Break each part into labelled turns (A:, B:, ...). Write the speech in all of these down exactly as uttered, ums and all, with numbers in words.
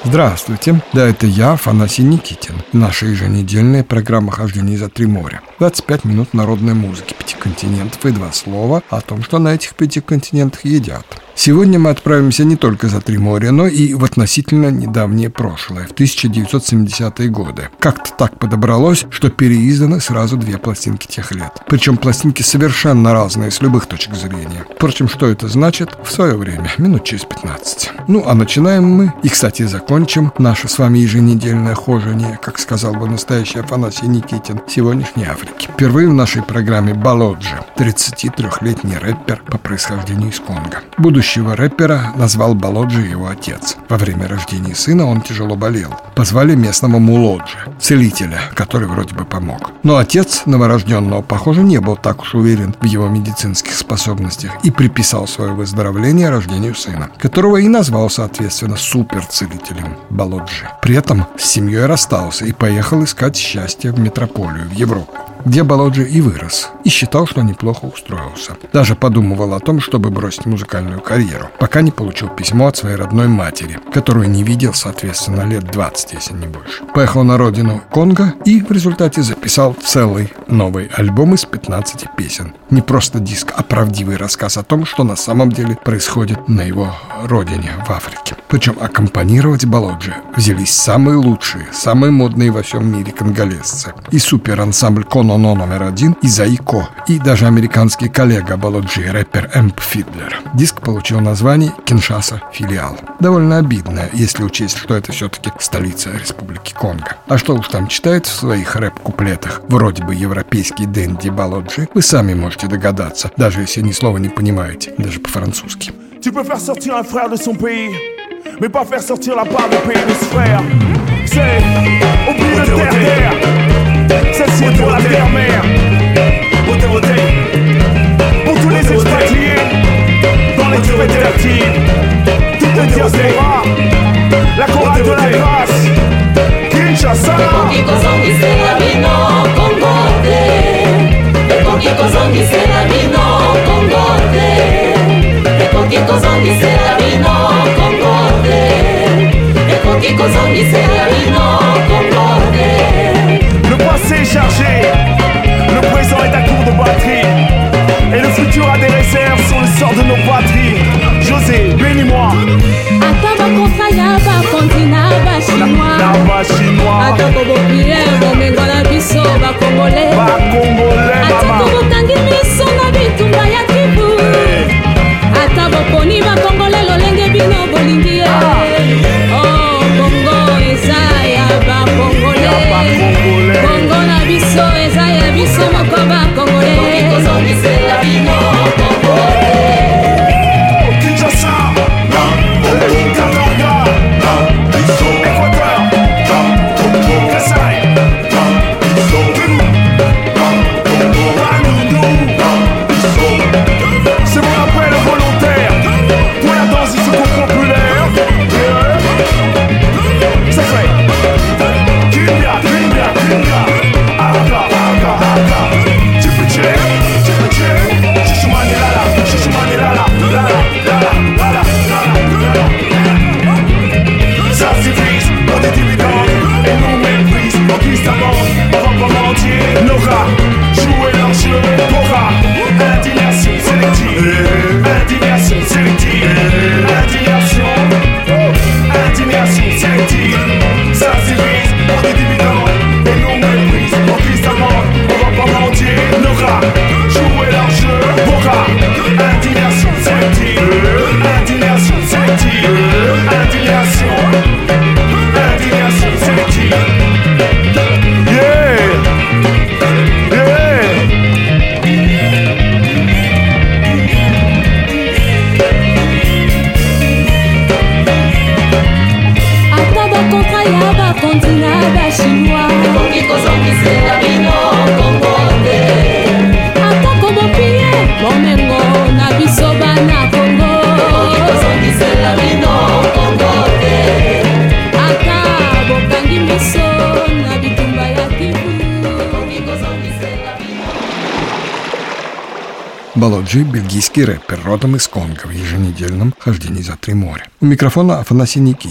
A: Здравствуйте, да, это я, Афанасий Никитин. Наша еженедельная программа «Хождение за три моря». двадцать пять минут народной музыки пяти континентов и два слова о том, что на этих пяти континентах едят. Сегодня мы отправимся не только за три моря, но и в относительно недавнее прошлое, в тысяча девятьсот семидесятые годы. Как-то так подобралось, что переизданы сразу две пластинки тех лет. Причем пластинки совершенно разные с любых точек зрения. Впрочем, что это значит? В свое время, минут через пятнадцать. Ну, а начинаем мы, и, кстати, закончим наше с вами еженедельное хожение, как сказал бы настоящий Афанасий Никитин, сегодняшней Африки. Впервые в нашей программе Балоджи, тридцатитрёхлетний рэпер по происхождению из Конго. Будущего рэпера назвал Балоджи его отец. Во время рождения сына он тяжело болел. Позвали местного Мулоджи, целителя, который вроде бы помог. Но отец новорожденного, похоже, не был так уж уверен в его медицинских способностях и приписал свое выздоровление рождению сына, которого и назвал, соответственно, суперцелителем Балоджи. При этом с семьей расстался и поехал искать счастье в метрополию, в Европу, где Балоджи и вырос, и считал, что неплохо устроился. Даже подумывал о том, чтобы бросить музыкальную карьеру, пока не получил письмо от своей родной матери, которую не видел, соответственно, лет двадцать, если не больше. Поехал на родину Конго и в результате записал целый новый альбом из пятнадцати песен. Не просто диск, а правдивый рассказ о том, что на самом деле происходит на его родине, в Африке. Причем аккомпанировать Балоджи взялись самые лучшие, самые модные во всем мире конголезцы. И суперансамбль Кононо номер один, и Заико, и даже американский коллега Балоджи, рэпер Эмп Фидлер. Диск получил название «Киншаса Филиал». Довольно обидно, если учесть, что это все-таки столица Республики Конго. А что уж там читает в своих рэп-куплетах вроде бы европейский дэнди Балоджи, вы сами можете догадаться, даже если ни слова не понимаете, даже по-французски.
B: Tu peux faire sortir un frère de son pays, mais pas faire sortir la part du pays de ce frère. C'est oublie le terre-terre, celle-ci est pour la terre-mère. Votez, votez, pour tous les expatriés, dans les durées fertiles, toutes les diasporas, la chorale de la grâce, Kinshasa. Le passé est chargé, le présent est à court de batterie, et le futur a des réserves sur le sort de nos patries. José, bénis-moi.
C: Ataba kofaya ba kontina ba chinois.
B: Na ba chinois.
C: Atako bopie bomengo na biso ba congolais.
B: Ba congolais mama.
C: Atako botangi miso na bitumba ya kibu. Atabo poni ba congolais lolenge bino bolingi. Oh Congo eza ya ba congolais. Congo na biso eza ya biso moko ba congolais. Congo eza ya bino congolais.
A: Балоджи – бельгийский рэпер, родом из Конго, в еженедельном хождении за три моря. У микрофона Афанасий Никитин.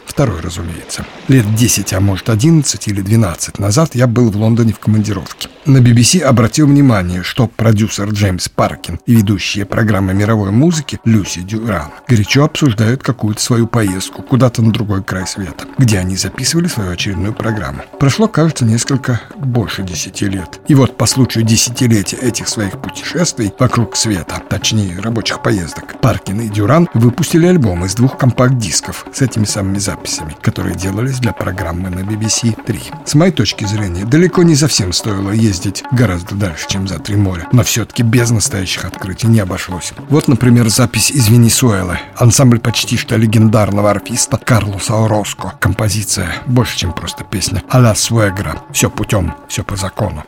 A: Второй, разумеется. Лет десять, а может одиннадцать или двенадцать назад я был в Лондоне в командировке. На би би си обратил внимание, что продюсер Джеймс Паркин и ведущая программы мировой музыки Люси Дюран горячо обсуждают какую-то свою поездку куда-то на другой край света, где они записывали свою очередную программу. Прошло, кажется, несколько больше десяти лет. И вот по случаю десятилетия этих своих путешествий вокруг света, точнее рабочих поездок, Паркин и Дюран выпустили альбом из двух компакт-дисков с этими самыми записями, которые делались для программы на би би си три. С моей точки зрения, далеко не совсем стоило ездить гораздо дальше, чем за три моря, но все-таки без настоящих открытий не обошлось. Вот, например, запись из Венесуэлы. Ансамбль почти что легендарного арфиста Карлоса Ороско. Композиция больше, чем просто песня. «А ла суэгра». Все путем, все по закону.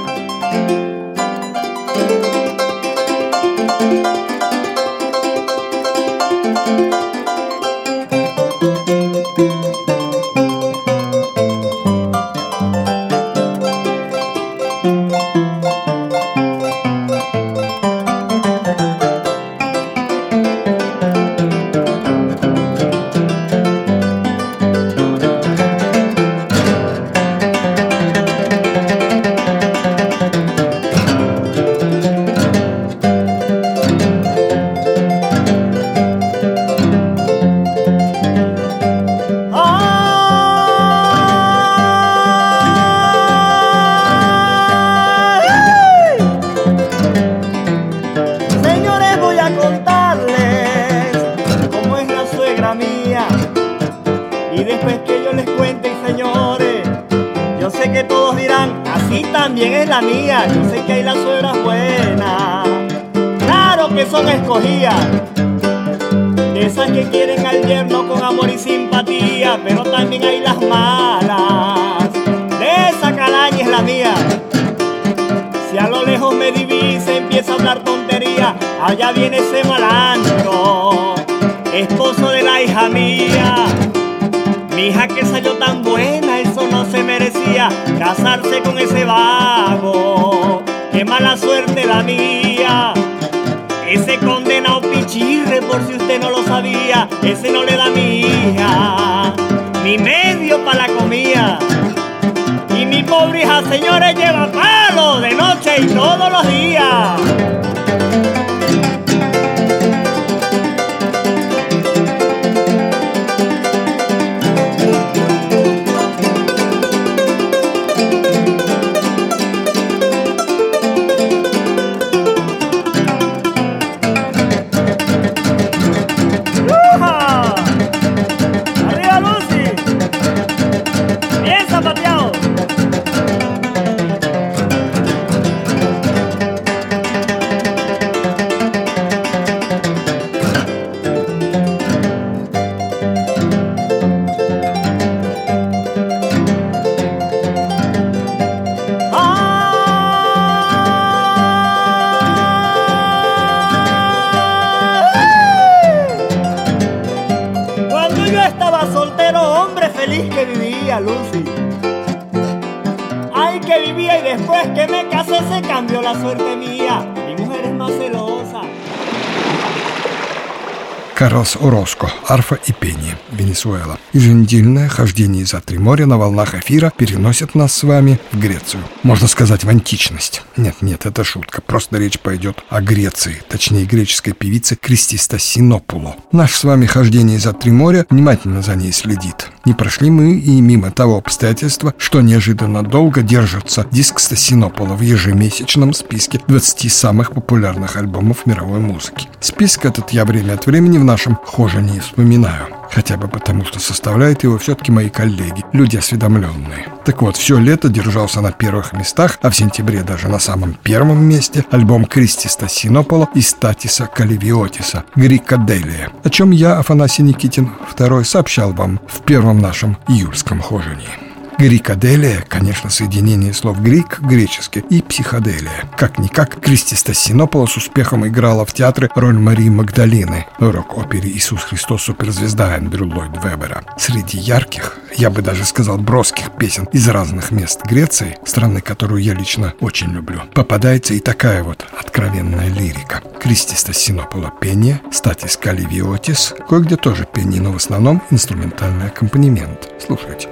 D: Y después que yo les cuente, señores, yo sé que todos dirán, así también es la mía. Yo sé que hay las suegras buenas, claro que son escogidas, de esas que quieren al yerno con amor y simpatía. Pero también hay las malas, de esa calaña es la mía. Si a lo lejos me divisa, empieza a hablar tontería, allá viene ese malandro, esposo de la hija mía. Mi hija que salió tan buena, eso no se merecía, casarse con ese vago, qué mala suerte la mía. Ese condenado pichirre, por si usted no lo sabía, ese no le da a mi hija ni medio pa' la comida. Y mi pobre hija, señores, lleva palo de noche y todos los días. Feliz que vivía, Lucy. Ay, que vivía, y después que me casé se cambió la suerte mía. Mi mujer es más celosa.
A: Карлос Ороско. Арфа и пение. Венесуэла. Еженедельное хождение за три моря на волнах эфира переносит нас с вами в Грецию. Можно сказать, в античность. Нет-нет, это шутка. Просто речь пойдет о Греции. Точнее, греческой певице Кристистосинопуло. Наше с вами хождение за три моря внимательно за ней следит. Не прошли мы и мимо того обстоятельства, что неожиданно долго держится диск Стасинопола в ежемесячном списке двадцати самых популярных альбомов мировой музыки. Список этот я время от времени в нашем хожении вспоминаю. Хотя бы потому, что составляют его все-таки мои коллеги, люди осведомленные. Так вот, все лето держался на первых местах, а в сентябре даже на самом первом месте альбом Кристистосинопола и Статиса Каливиотиса «Грикаделия», о чем я, Афанасий Никитин второй, сообщал вам в первом нашем июльском хожении. Грикоделия, конечно, соединение слов грик, греческий, и психоделия. Как-никак, Кристи Стассинопола с успехом играла в театре роль Марии Магдалины в рок-опере «Иисус Христос. Суперзвезда» Эндрю Ллойд Вебера. Среди ярких, я бы даже сказал броских песен из разных мест Греции, страны, которую я лично очень люблю, попадается и такая вот откровенная лирика. Кристи Стассинопола — пение, Статис Каливиотис, кое-где тоже пение, но в основном инструментальный аккомпанемент. Слушайте.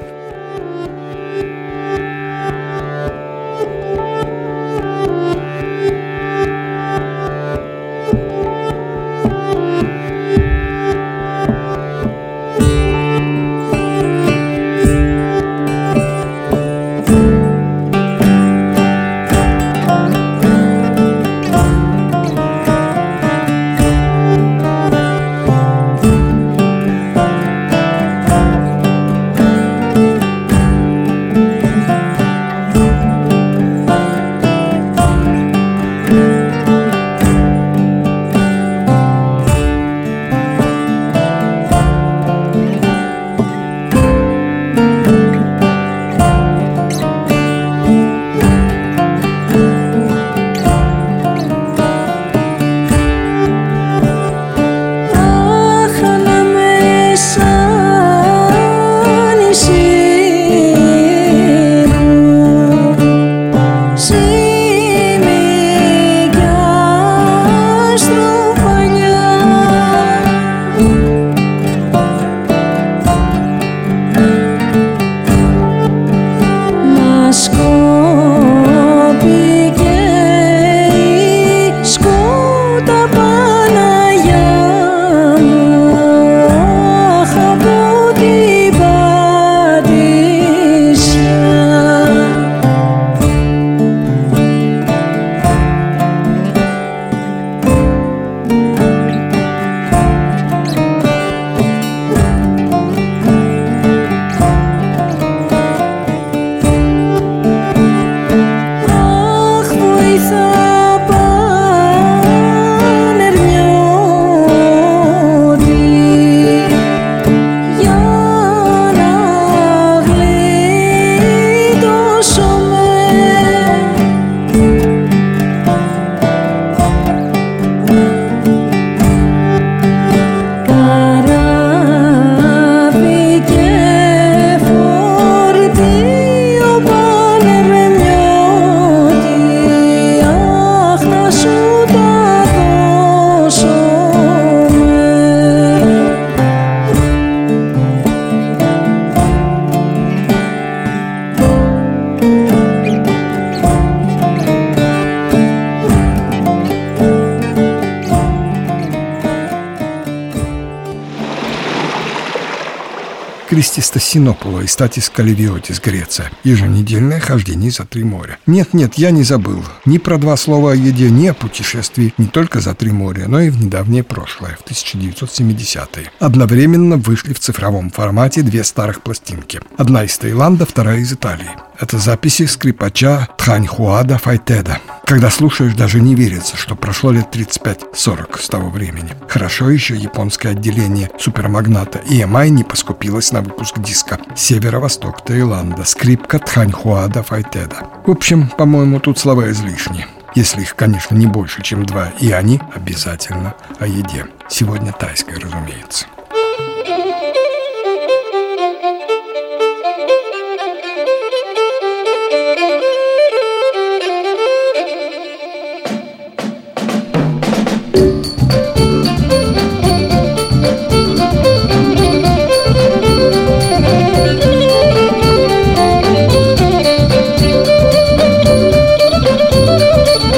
A: Кристи Стассинопола и Статис Каливиотис, Греция. Еженедельное хождение за три моря. Нет-нет, я не забыл. Ни про два слова о еде, ни о путешествии не только за три моря, но и в недавнее прошлое, в тысяча девятьсот семидесятые. Одновременно вышли в цифровом формате две старых пластинки. Одна из Таиланда, вторая из Италии. Это записи скрипача Тханьхуада Файтеда. Когда слушаешь, даже не верится, что прошло лет тридцать пять сорок с того времени. Хорошо еще японское отделение супермагната и эм ай не поскупилось на выпуск диска «Северо-восток Таиланда», скрипка Тханьхуада Файтеда. В общем, по-моему, тут слова излишни. Если их, конечно, не больше, чем два, и они обязательно о еде. Сегодня тайской, разумеется.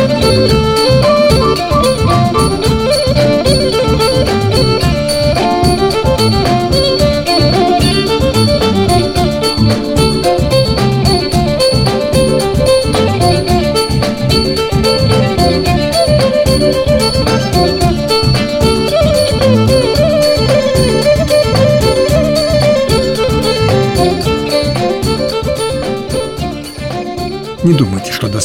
E: Thank you.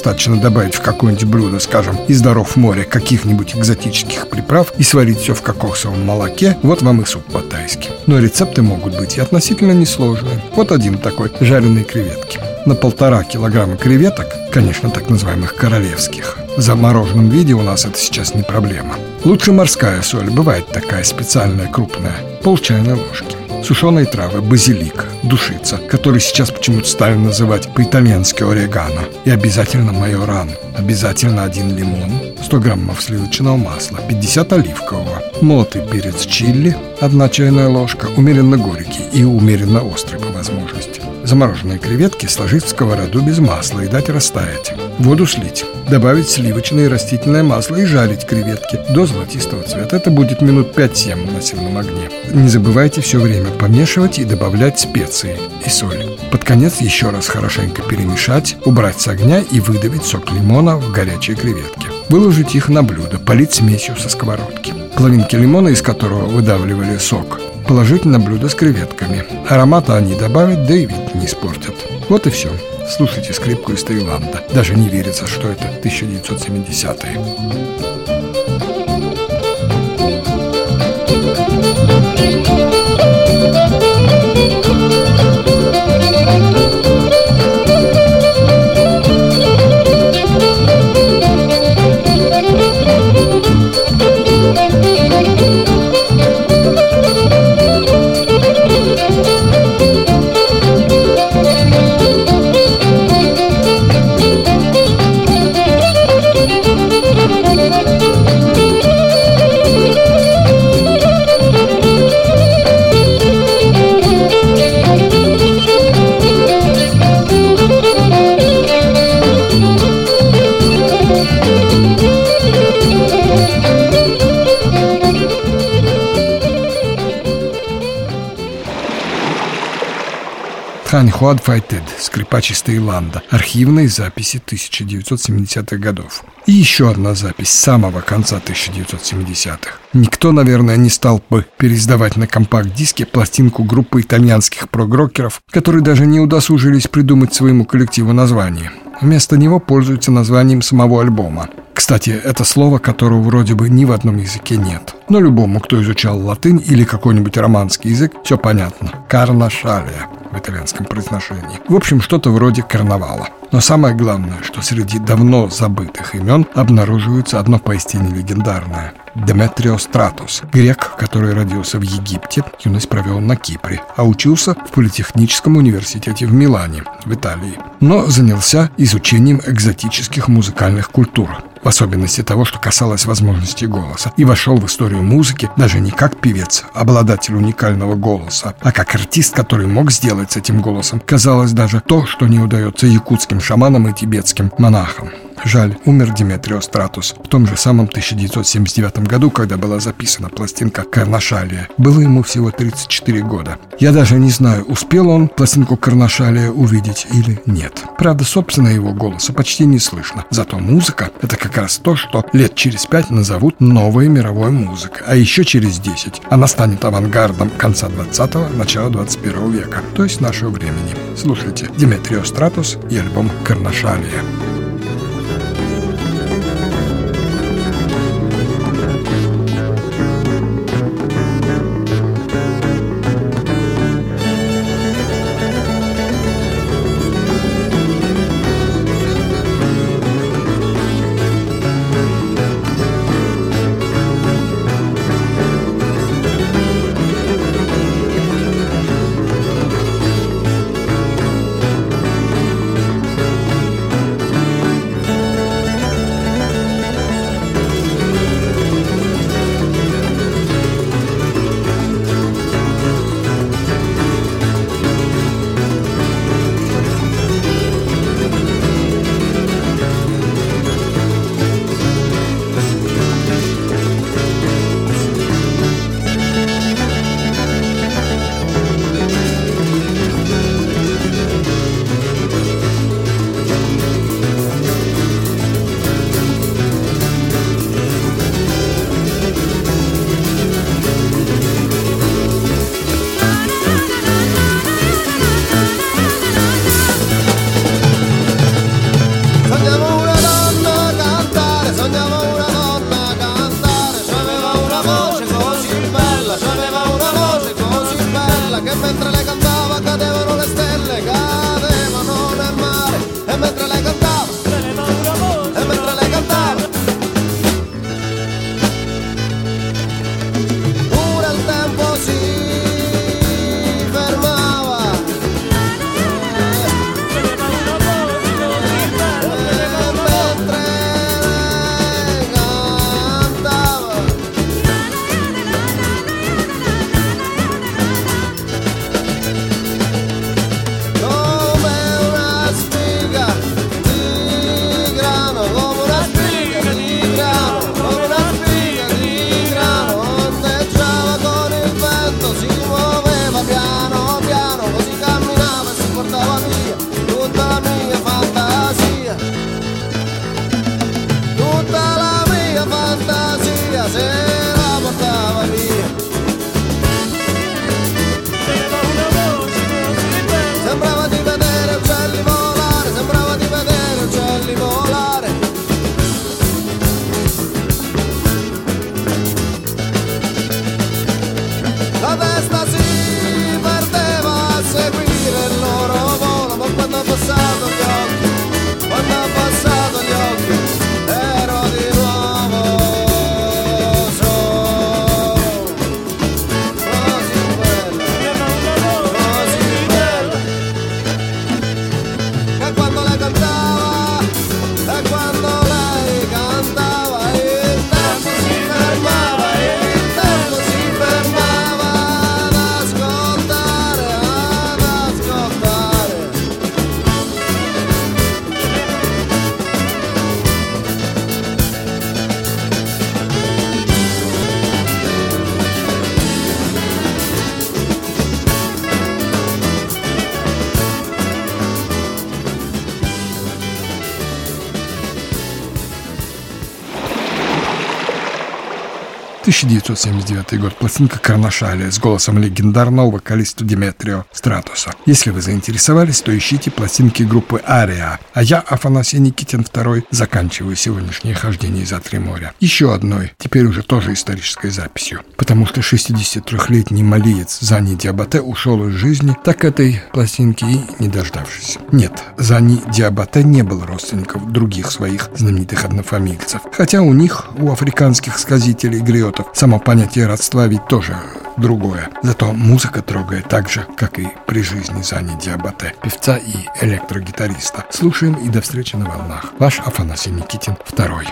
A: достаточно добавить в какое-нибудь блюдо, скажем, из даров моря каких-нибудь экзотических приправ и сварить все в кокосовом молоке, вот вам и суп по-тайски. Но рецепты могут быть и относительно несложные. Вот один такой – жареные креветки. На полтора килограмма креветок, конечно, так называемых королевских, в замороженном виде у нас это сейчас не проблема. Лучше морская соль, бывает такая специальная крупная, пол чайной ложки. Сушеные травы, базилик, душица, который сейчас почему-то стали называть по-итальянски орегано. И обязательно майоран. Обязательно один лимон, сто граммов сливочного масла, пятьдесят оливкового, молотый перец чили, одна чайная ложка, умеренно горький и умеренно острый по возможности. Замороженные креветки сложить в сковороду без масла и дать растаять. Воду слить, добавить сливочное и растительное масло и жарить креветки до золотистого цвета. Это будет минут пять-семь на сильном огне. Не забывайте все время помешивать и добавлять специи и соль. Под конец еще раз хорошенько перемешать, убрать с огня и выдавить сок лимона в горячие креветки. Выложить их на блюдо, полить смесью со сковородки. Половинки лимона, из которого выдавливали сок, положить на блюдо с креветками. Аромата они добавят, да и вид не испортят. Вот и все. Слушайте скрипку из Таиланда. Даже не верится, что это тысяча девятьсот семидесятые. Ханьхуад Файтед, скрипач из Таиланда. Архивные записи тысяча девятьсот семидесятых годов. И еще одна запись с самого конца тысяча девятьсот семидесятых. Никто, наверное, не стал бы переиздавать на компакт-диске пластинку группы итальянских прогрокеров, которые даже не удосужились придумать своему коллективу название. Вместо него пользуются названием самого альбома. Кстати, это слово, которого вроде бы ни в одном языке нет. Но любому, кто изучал латынь или какой-нибудь романский язык, все понятно. Карнашалия в итальянском произношении. В общем, что-то вроде карнавала. Но самое главное, что среди давно забытых имен обнаруживается одно поистине легендарное. Деметрио Стратос, грек, который родился в Египте, юность провел на Кипре, а учился в Политехническом университете в Милане, в Италии. Но занялся изучением экзотических музыкальных культур, в особенности того, что касалось возможностей голоса, и вошел в историю музыки даже не как певец, обладатель уникального голоса, а как артист, который мог сделать с этим голосом, казалось, даже то, что не удается якутским шаманам и тибетским монахам. Жаль, умер Деметрио Стратос в том же самом тысяча девятьсот семьдесят девятом году, когда была записана пластинка «Карнашалия». Было ему всего тридцать четыре года. Я даже не знаю, успел он пластинку «Карнашалия» увидеть или нет. Правда, собственно, его голоса почти не слышно. Зато музыка — это как раз то, что лет через пять назовут новой мировой музыкой. А еще через десять она станет авангардом конца двадцатого, начала двадцать первого века, то есть нашего времени. Слушайте Деметрио Стратос и альбом «Карнашалия». тысяча девятьсот семьдесят девятый год. Пластинка «Карнашалия» с голосом легендарного вокалиста Диметрио Стратуса. Если вы заинтересовались, то ищите пластинки группы «Ария». А я, Афанасий Никитин второй, заканчиваю сегодняшнее хождение за три моря еще одной, теперь уже тоже исторической записью. Потому что шестидесятитрёхлетний малиец Зани Диабате ушел из жизни, так этой пластинки и не дождавшись. Нет, Зани Диабате не был родственников других своих знаменитых однофамильцев. Хотя у них, у африканских сказителей и гриотов, само понятие родства ведь тоже другое. Зато музыка трогает так же, как и при жизни Зани Диабате, певца и электрогитариста. Слушаем и до встречи на волнах. Ваш Афанасий Никитин второй.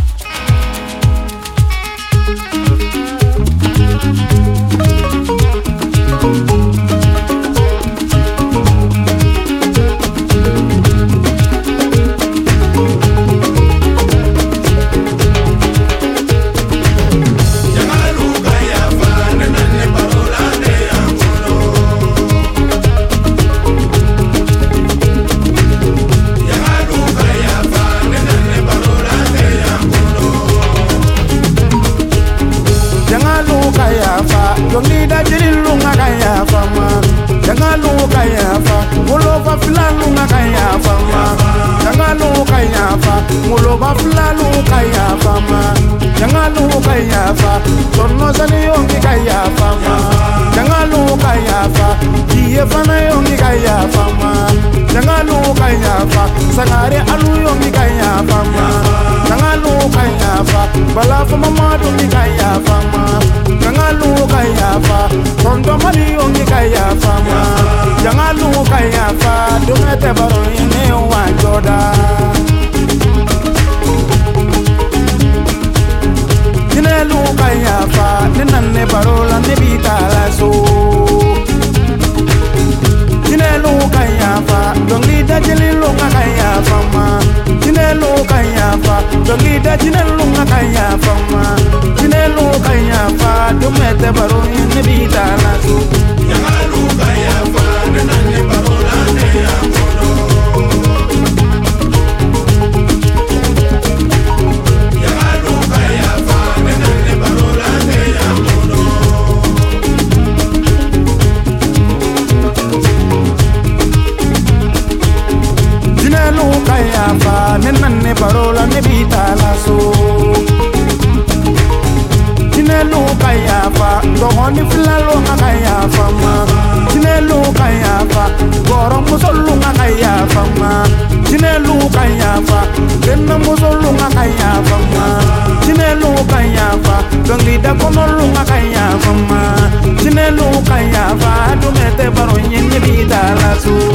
B: Sagare alu yo mi kaya fama, nangalu kaya fa, bala fama madu mi kaya fama, nangalu kaya fa, tondo mali yo mi kaya fama, nangalu kaya fa, dumete baro yene wanjoda. Jinelu kaya fa, ninane barola ne bitala so. Jinelu kaya fa, dongi da jelilu kaya fama. Jinelu kaya fa, dongi da jinelu kaya fama. Jinelu kaya fa, dumete baro yene bitala so. Jinelu kaya fa, ninane barola ne amono. Jinelu kaya fa, ninane barola ne amono. Jinelu kaya fa, ninane barola ne bitala so. Jinelu kaya fa, dogoni filalo kaya fama. Jinelu kaya fa, goro musolu kaya fama. Jinelu kaya fa, denna musolu kaya fama. Jinelu kaya fa, dongi da konolu kaya fama. Jinelu kaya fa, dumete baro nyene bitala so.